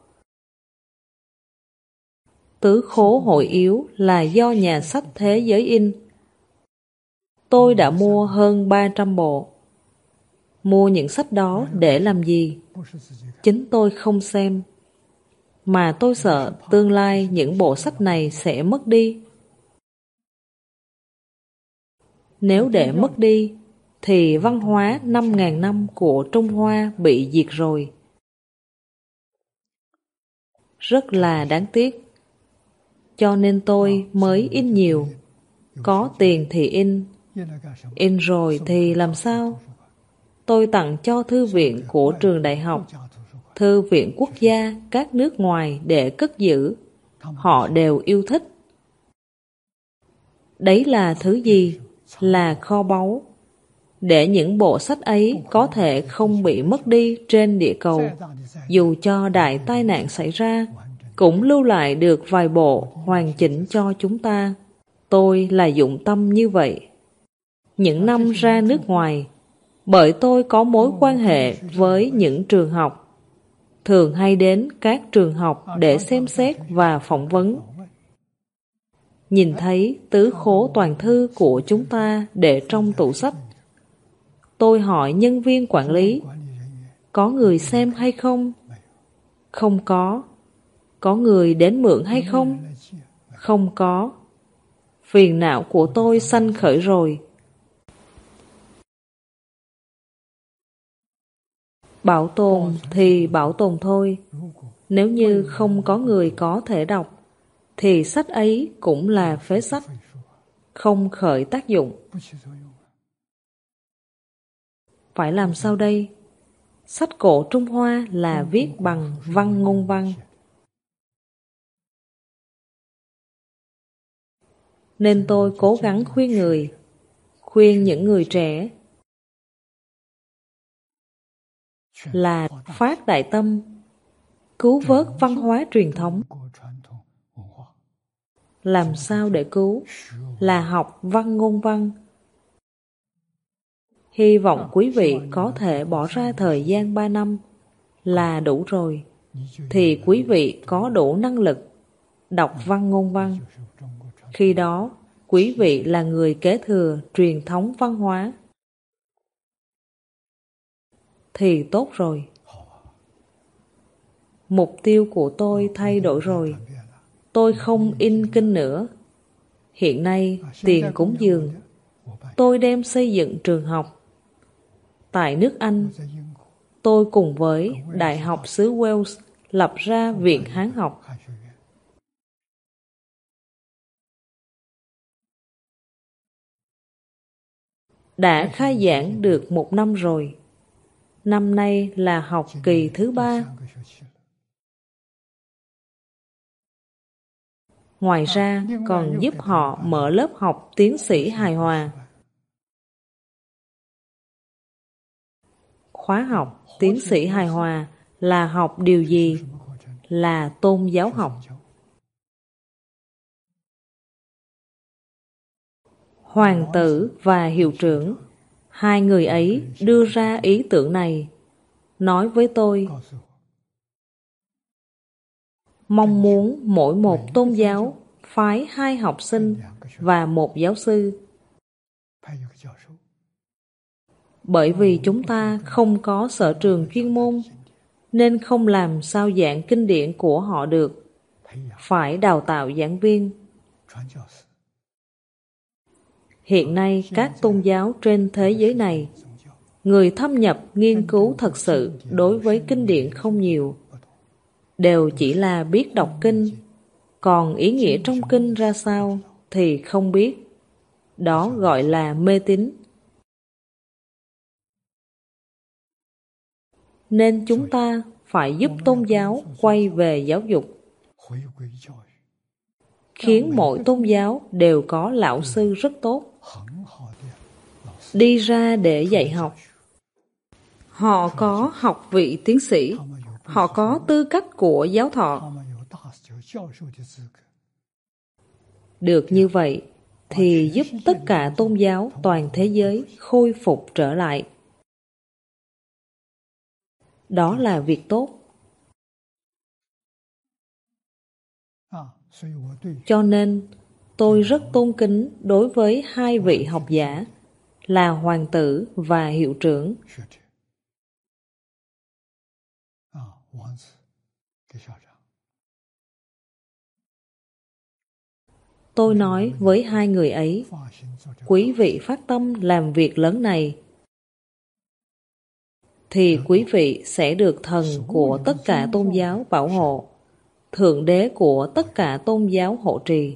Tứ Khố Hội Yếu là do nhà sách Thế Giới in. Tôi đã mua hơn ba trăm bộ. Mua những sách đó để làm gì? Chính tôi không xem. Mà tôi sợ tương lai những bộ sách này sẽ mất đi. Nếu để mất đi, thì văn hóa năm ngàn năm của Trung Hoa bị diệt rồi. Rất là đáng tiếc. Cho nên tôi mới in nhiều. Có tiền thì in. In rồi thì làm sao? Tôi tặng cho thư viện của trường đại học, thư viện quốc gia các nước ngoài để cất giữ. Họ đều yêu thích. Đấy là thứ gì? Là kho báu. Để những bộ sách ấy có thể không bị mất đi trên địa cầu, dù cho đại tai nạn xảy ra, cũng lưu lại được vài bộ hoàn chỉnh cho chúng ta. Tôi là dụng tâm như vậy. Những năm ra nước ngoài, bởi tôi có mối quan hệ với những trường học, thường hay đến các trường học để xem xét và phỏng vấn. Nhìn thấy tứ khố toàn thư của chúng ta để trong tủ sách. Tôi hỏi nhân viên quản lý, có người xem hay không? Không có. Có người đến mượn hay không? Không có. Phiền não của tôi sanh khởi rồi. Bảo tồn thì bảo tồn thôi. Nếu như không có người có thể đọc, thì sách ấy cũng là phế sách, không khởi tác dụng. Phải làm sao đây? Sách cổ Trung Hoa là viết bằng văn ngôn văn. Nên tôi cố gắng khuyên người, khuyên những người trẻ là phát đại tâm, cứu vớt văn hóa truyền thống. Làm sao để cứu? Là học văn ngôn văn. Hy vọng quý vị có thể bỏ ra thời gian ba năm là đủ rồi, thì quý vị có đủ năng lực đọc văn ngôn văn. Khi đó, quý vị là người kế thừa truyền thống văn hóa. Thì tốt rồi. Mục tiêu của tôi thay đổi rồi. Tôi không in kinh nữa. Hiện nay, tiền cúng dường, tôi đem xây dựng trường học. Tại nước Anh, tôi cùng với Đại học xứ Wales lập ra Viện Hán học. Đã khai giảng được một năm rồi. Năm nay là học kỳ thứ ba. Ngoài ra còn giúp họ mở lớp học tiến sĩ hài hòa. Khóa học tiến sĩ hài hòa là học điều gì? Là tôn giáo học. Hoàng tử và hiệu trưởng, hai người ấy đưa ra ý tưởng này, nói với tôi, mong muốn mỗi một tôn giáo phái hai học sinh và một giáo sư. Bởi vì chúng ta không có sở trường chuyên môn, nên không làm sao giảng kinh điển của họ được. Phải đào tạo giảng viên. Hiện nay các tôn giáo trên thế giới này, người thâm nhập nghiên cứu thật sự đối với kinh điển không nhiều. Đều chỉ là biết đọc kinh, còn ý nghĩa trong kinh ra sao thì không biết. Đó gọi là mê tín. Nên chúng ta phải giúp tôn giáo quay về giáo dục, khiến mỗi tôn giáo đều có lão sư rất tốt, đi ra để dạy học. Họ có học vị tiến sĩ, họ có tư cách của giáo thọ. Được như vậy thì giúp tất cả tôn giáo toàn thế giới khôi phục trở lại. Đó là việc tốt. Cho nên tôi rất tôn kính đối với hai vị học giả là hoàng tử và hiệu trưởng. Tôi nói với hai người ấy, quý vị phát tâm làm việc lớn này, thì quý vị sẽ được thần của tất cả tôn giáo bảo hộ, thượng đế của tất cả tôn giáo hộ trì.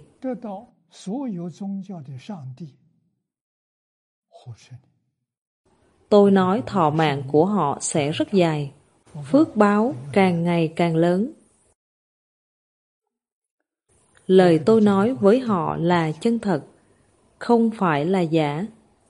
Tôi nói thọ mạng của họ sẽ rất dài, phước báo càng ngày càng lớn. Lời tôi nói với họ là chân thật, không phải là giả.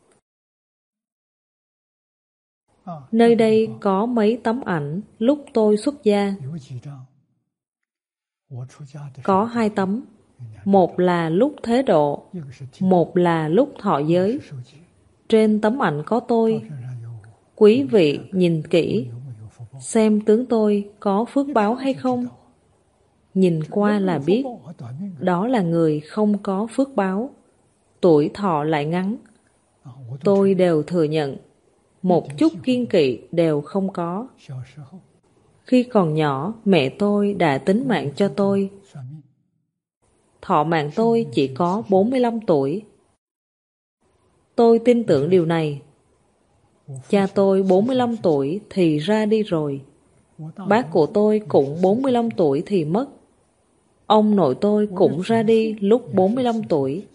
Nơi đây có mấy tấm ảnh lúc tôi xuất gia. Có hai tấm, Một là lúc thế độ, một là lúc thọ giới. Trên tấm ảnh có tôi. Quý vị nhìn kỹ, xem tướng tôi có phước báo hay không. Nhìn qua là biết, đó là người không có phước báo, tuổi thọ lại ngắn. Tôi đều thừa nhận, một chút kiêng kỵ đều không có. Khi còn nhỏ, mẹ tôi đã tính mạng cho tôi. Thọ mạng tôi chỉ có bốn mươi lăm tuổi. Tôi tin tưởng điều này. Cha tôi bốn mươi lăm tuổi thì ra đi rồi. Bác của tôi cũng bốn mươi lăm tuổi thì mất. Ông nội tôi cũng ra đi lúc bốn mươi lăm tuổi.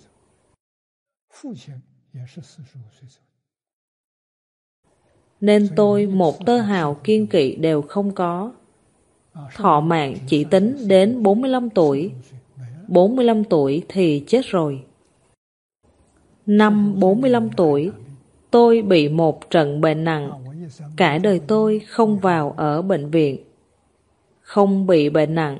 Nên tôi một tơ hào kiêng kỵ đều không có. Thọ mạng chỉ tính đến bốn mươi lăm tuổi. bốn mươi lăm tuổi thì chết rồi. Năm bốn mươi lăm tuổi, tôi bị một trận bệnh nặng. Cả đời tôi không vào ở bệnh viện, không bị bệnh nặng.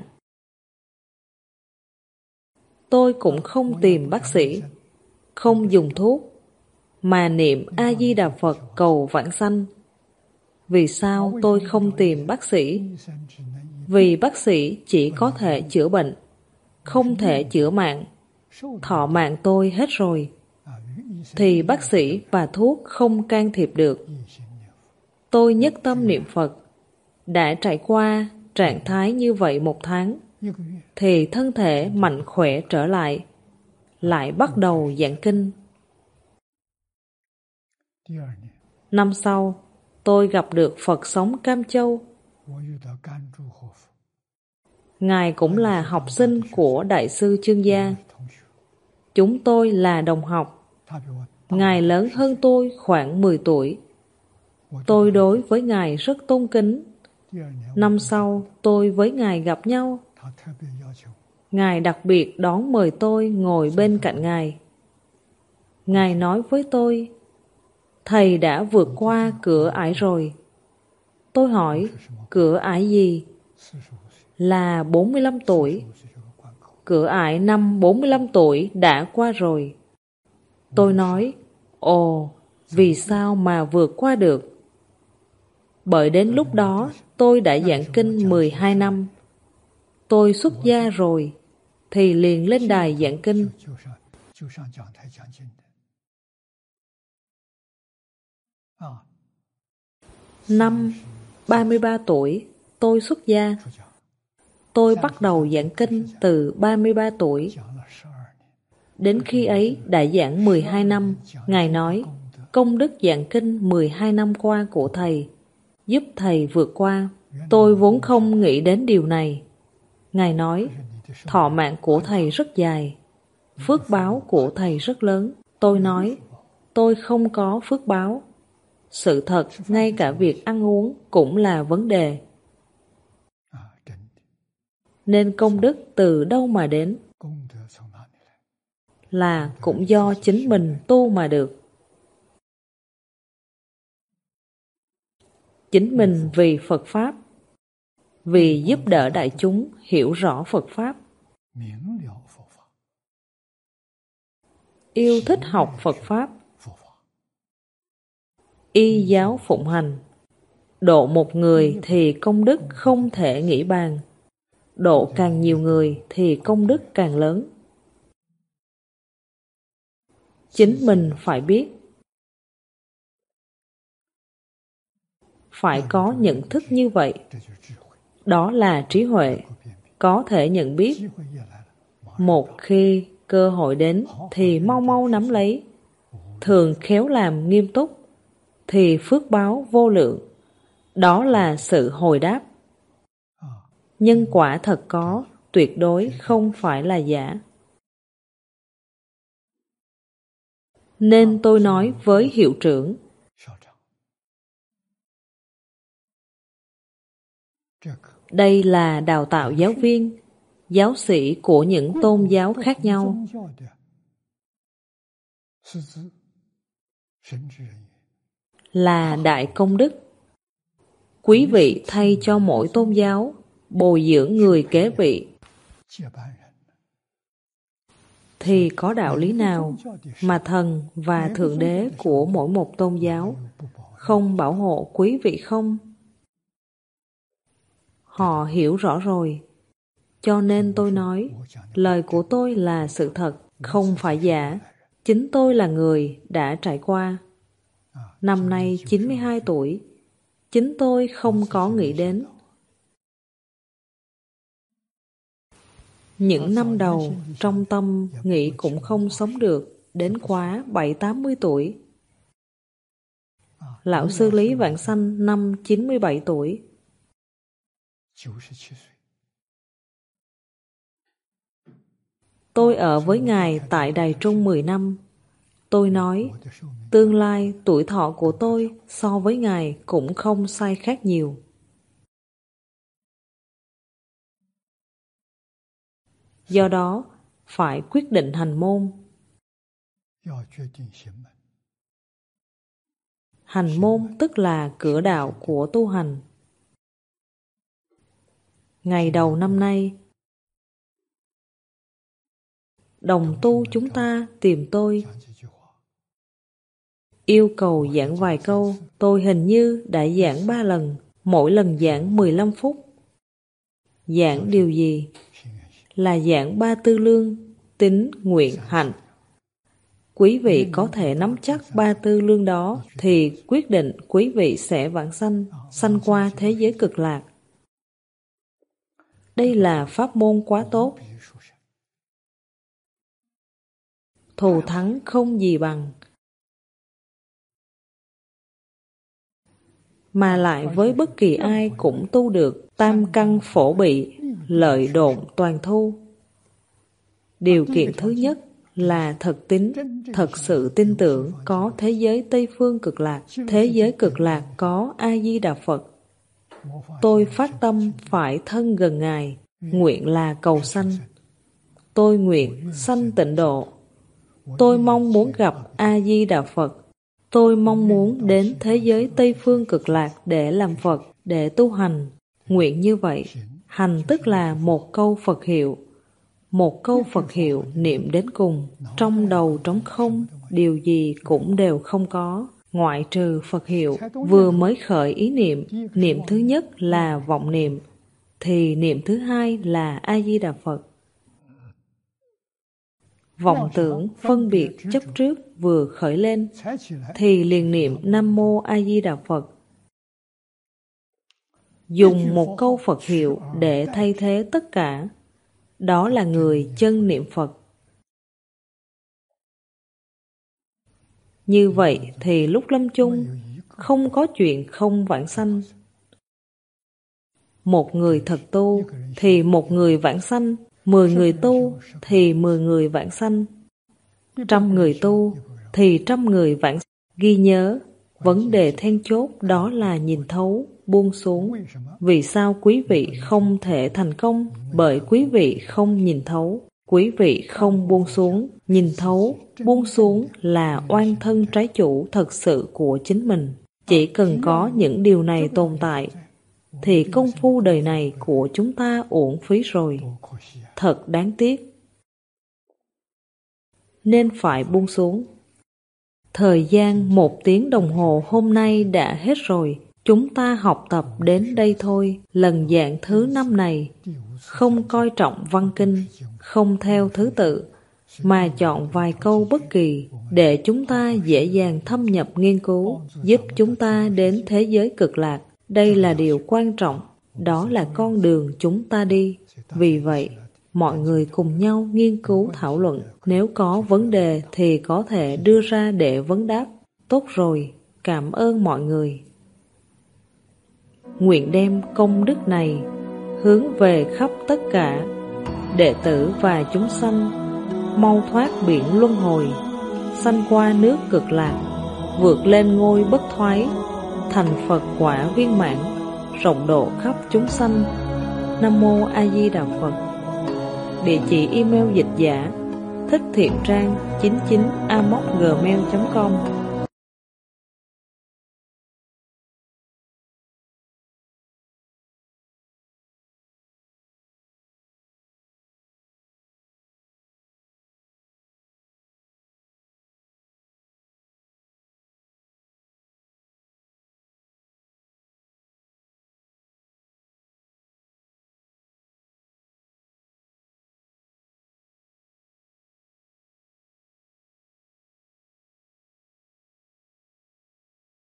Tôi cũng không tìm bác sĩ, không dùng thuốc, mà niệm A-di-đà Phật cầu vãng sanh. Vì sao tôi không tìm bác sĩ? Vì bác sĩ chỉ có thể chữa bệnh, không thể chữa mạng. Thọ mạng tôi hết rồi, thì bác sĩ và thuốc không can thiệp được. Tôi nhất tâm niệm Phật. Đã trải qua trạng thái như vậy một tháng, thì thân thể mạnh khỏe trở lại, lại bắt đầu giảng kinh. Năm sau, tôi gặp được Phật sống Cam Châu. Ngài cũng là học sinh của Đại sư Chương Gia. Chúng tôi là đồng học. Ngài lớn hơn tôi khoảng mười tuổi. Tôi đối với Ngài rất tôn kính. Năm sau, tôi với Ngài gặp nhau. Ngài đặc biệt đón mời tôi ngồi bên cạnh Ngài. Ngài nói với tôi, Thầy đã vượt qua cửa ải rồi. Tôi hỏi, cửa ải gì? Là bốn mươi lăm tuổi. Cửa ải năm bốn mươi lăm tuổi đã qua rồi. Tôi nói, ồ, vì sao mà vượt qua được? Bởi đến lúc đó, tôi đã giảng kinh mười hai năm. Tôi xuất gia rồi, thì liền lên đài giảng kinh. Năm ba mươi ba tuổi, tôi xuất gia. Tôi bắt đầu giảng kinh từ ba mươi ba tuổi. Đến khi ấy đã giảng mười hai năm, Ngài nói, công đức giảng kinh mười hai năm qua của Thầy, giúp Thầy vượt qua. Tôi vốn không nghĩ đến điều này. Ngài nói, thọ mạng của Thầy rất dài, phước báo của Thầy rất lớn. Tôi nói, tôi không có phước báo. Sự thật, ngay cả việc ăn uống cũng là vấn đề. Nên công đức từ đâu mà đến? Là cũng do chính mình tu mà được. Chính mình vì Phật Pháp, vì giúp đỡ đại chúng hiểu rõ Phật Pháp, yêu thích học Phật Pháp, y giáo phụng hành. Độ một người thì công đức không thể nghĩ bàn. Độ càng nhiều người thì công đức càng lớn. Chính mình phải biết, phải có nhận thức như vậy. Đó là trí huệ, có thể nhận biết. Một khi cơ hội đến thì mau mau nắm lấy. Thường khéo làm nghiêm túc thì phước báo vô lượng. Đó là sự hồi đáp. Nhân quả thật có, tuyệt đối không phải là giả. Nên tôi nói với hiệu trưởng, đây là đào tạo giáo viên, giáo sĩ của những tôn giáo khác nhau. Là đại công đức. Quý vị thay cho mỗi tôn giáo, bồi dưỡng người kế vị. thì có đạo lý nào mà thần và thượng đế của mỗi một tôn giáo không bảo hộ quý vị không? Họ hiểu rõ rồi. Cho nên tôi nói, lời của tôi là sự thật, không phải giả. Chính tôi là người đã trải qua. Năm nay chín mươi hai tuổi, chính tôi không có nghĩ đến. Những năm đầu, trong tâm nghĩ cũng không sống được, đến quá bảy tám mươi tuổi. Lão sư Lý Vãng Sanh năm chín mươi bảy tuổi. Tôi ở với Ngài tại Đài Trung mười năm. Tôi nói, tương lai tuổi thọ của tôi so với Ngài cũng không sai khác nhiều. Do đó, phải quyết định hành môn. Hành môn tức là cửa đạo của tu hành. Ngày đầu năm nay, đồng tu chúng ta tìm tôi, yêu cầu giảng vài câu. Tôi hình như đã giảng ba lần, mỗi lần giảng mười lăm phút. Giảng điều gì? Là giảng ba tư lương, tín, nguyện, hạnh. Quý vị có thể nắm chắc ba tư lương đó thì quyết định quý vị sẽ vãng sanh, sanh qua thế giới cực lạc. Đây là pháp môn quá tốt. Thù thắng không gì bằng. Mà lại với bất kỳ ai cũng tu được tam căn phổ bị, lợi độn toàn thu. Điều kiện thứ nhất là thật tín, thật sự tin tưởng có thế giới Tây Phương Cực Lạc. Thế giới Cực Lạc có A-di-đà Phật. Tôi phát tâm phải thân gần Ngài, nguyện là cầu sanh. Tôi nguyện sanh tịnh độ. Tôi mong muốn gặp A-di-đà Phật. Tôi mong muốn đến thế giới Tây Phương Cực Lạc để làm Phật, để tu hành. Nguyện như vậy, hành tức là một câu Phật hiệu. Một câu Phật hiệu niệm đến cùng, trong đầu trống không, điều gì cũng đều không có, ngoại trừ Phật hiệu. Vừa mới khởi ý niệm, niệm thứ nhất là vọng niệm, thì niệm thứ hai là A-di-đà Phật. Vọng tưởng, phân biệt, chấp trước vừa khởi lên, thì liền niệm Nam Mô A-di-đà Phật. Dùng một câu Phật hiệu để thay thế tất cả. Đó là người chân niệm Phật. Như vậy thì lúc lâm chung, không có chuyện không vãng sanh. Một người thật tu thì một người vãng sanh, mười người tu thì mười người vãng sanh, trăm người tu thì trăm người vãng sanh. Ghi nhớ, vấn đề then chốt đó là nhìn thấu, buông xuống. Vì sao quý vị không thể thành công? Bởi quý vị không nhìn thấu, quý vị không buông xuống. Nhìn thấu, buông xuống là oan thân trái chủ thật sự của chính mình. Chỉ cần có những điều này tồn tại, thì công phu đời này của chúng ta uổng phí rồi. Thật đáng tiếc. Nên phải buông xuống. Thời gian một tiếng đồng hồ hôm nay đã hết rồi. Chúng ta học tập đến đây thôi. Lần giảng thứ năm này, không coi trọng văn kinh, không theo thứ tự, mà chọn vài câu bất kỳ để chúng ta dễ dàng thâm nhập nghiên cứu, giúp chúng ta đến thế giới cực lạc. Đây là điều quan trọng, đó là con đường chúng ta đi. Vì vậy, mọi người cùng nhau nghiên cứu thảo luận. Nếu có vấn đề thì có thể đưa ra để vấn đáp. Tốt rồi, cảm ơn mọi người. Nguyện đem công đức này hướng về khắp tất cả đệ tử và chúng sanh, mau thoát biển luân hồi, sanh qua nước cực lạc, vượt lên ngôi bất thoái, thành Phật quả viên mãn, rộng độ khắp chúng sanh. Nam Mô A Di Đà Phật. Địa chỉ email dịch giả thích thiện trang chín mươi chín a m o c gmail chấm com.